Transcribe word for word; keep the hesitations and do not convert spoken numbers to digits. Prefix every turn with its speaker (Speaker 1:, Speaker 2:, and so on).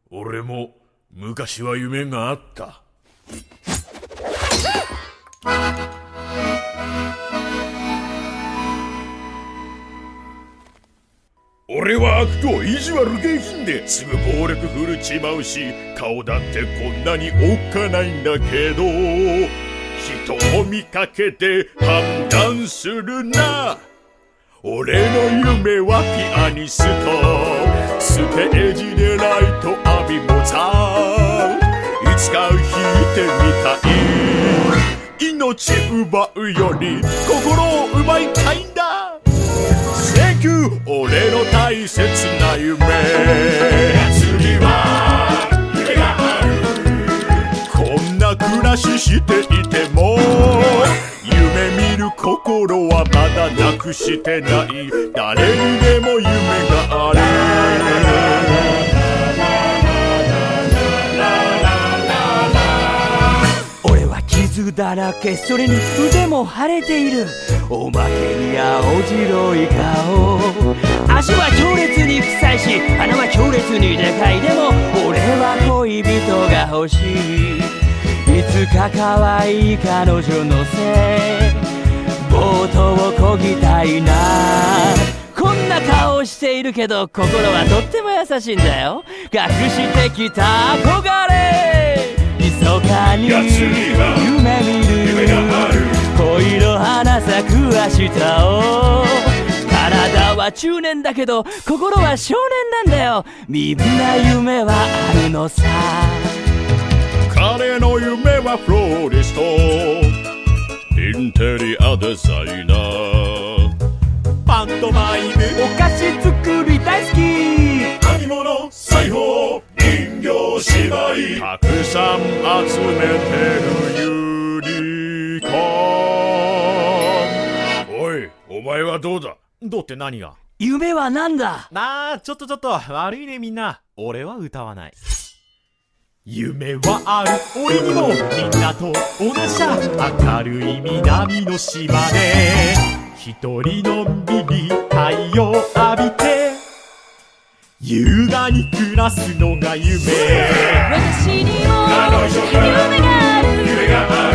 Speaker 1: 俺も昔は夢があった。俺は悪党意地悪下品ですぐ暴力振るちまうし、顔だってこんなにおっかないんだけど、人を見かけて判断するな。俺の夢はピアニスト、ステージでライト浴びモザー、いつか弾いてみたい。命奪うより心を奪いたいんだ。Thank you 俺の大切な夢。次は夢がある。こんな暮らししていても夢見る心はまだなくしてない。誰にでも夢がある。
Speaker 2: 俺は傷だらけ、それに腕も腫れている。おまけに青白い顔、足は強烈に臭いし鼻は強烈にでかい。でも俺は恋人が欲しい。いつか可愛い彼女のせいボートを漕ぎたいな。こんな顔しているけど心はとっても優しいんだよ。隠してきた憧れ密かに夢見る。恋の花咲く明日を。体は中年だけど心は少年なんだよ。みんな夢はあるのさ。
Speaker 1: 彼の夢はフロリスト、インテリアデザイナー、パントマイム、
Speaker 2: お菓子作り大好き、
Speaker 1: 編み物、裁縫、人形芝居、たくさん集めてるユニコーン。おい、お前はどうだ？
Speaker 3: どうって何が？
Speaker 2: 夢はなんだ？
Speaker 3: なあ、ちょっとちょっと悪いねみんな。俺は歌わない。夢はある俺にもみんなと同じだ。明るい南の島で一人のんびり太陽浴びて優雅に暮らすのが夢。
Speaker 4: 私にも夢がある。
Speaker 1: 夢がある。